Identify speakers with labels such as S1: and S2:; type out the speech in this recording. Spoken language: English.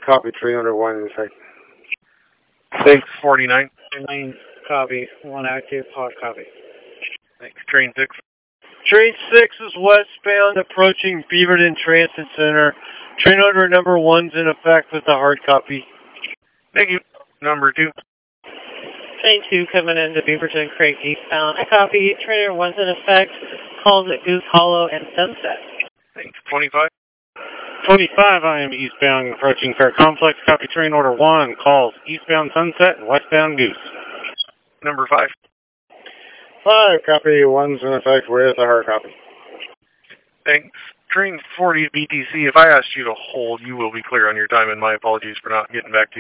S1: copy, train order 1 in effect.
S2: Thanks, 49.
S3: Lane, copy. 1 active, hard copy.
S2: Thanks, train 6.
S4: Train 6 is westbound approaching Beaverton Transit Center. Train order number 1's in effect with a hard copy.
S2: Thank you. Number 2.
S3: Train 2 coming into Beaverton Creek eastbound. I copy. Train order 1's in effect. Calls at Goose Hollow and Sunset.
S2: Thanks, 25.
S5: 25, I am eastbound approaching Fair Complex. Copy train order 1. Calls eastbound Sunset and westbound Goose.
S2: Number 5.
S1: 5, copy, 1's in effect with a hard copy.
S2: Thanks. Train 40 BTC, if I asked you to hold, you will be clear on your time, and my apologies for not getting back to you.